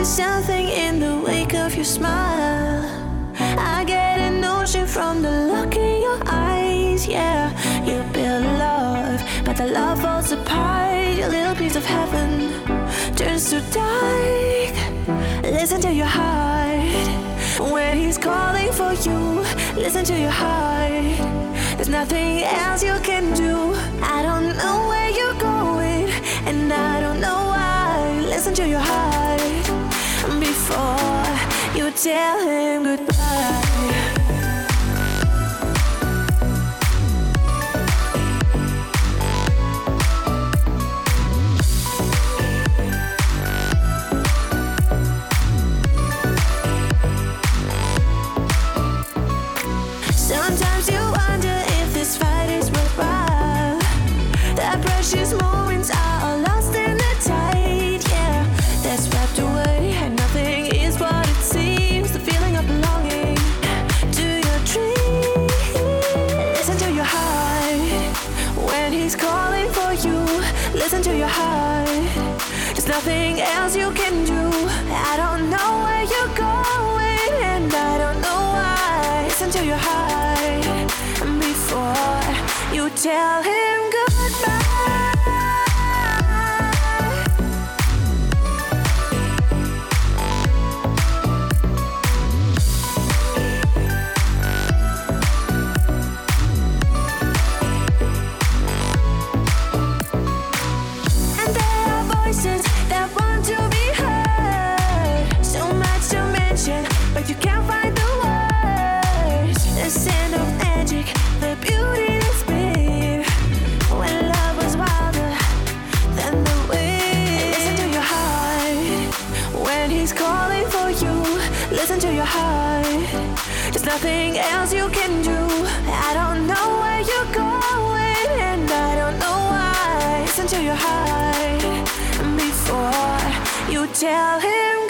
There's something in the wake of your smile. I get a notion from the look in your eyes. Yeah, you build love, but the love falls apart. Your little piece of heaven turns to dark. Listen to your heart when he's calling for you. Listen to your heart. There's nothing else you can do. I don't know where you're going, and I don't know why. Listen to your heart before you tell him goodbye. Sometimes you wonder if this fight is worthwhile. The precious moments are all lost in the tide. Yeah, that's swept away, and nothing is what it seems. The feeling of belonging to your dreams. Listen to your heart when he's calling for you. Listen to your heart. There's nothing else you can do. I don't know where you're going, and I don't know why. Listen to your heart before you tell him goodbye. And there are voices that want to be heard. So much to mention, but you can't find the words. The scent of magic, the beauty that's big. When love was wilder than the wind. Listen to your heart when he's calling for you. Listen to your heart. There's nothing else you can do. I don't know where you're going, and I don't know why. Listen to your heart before you tell him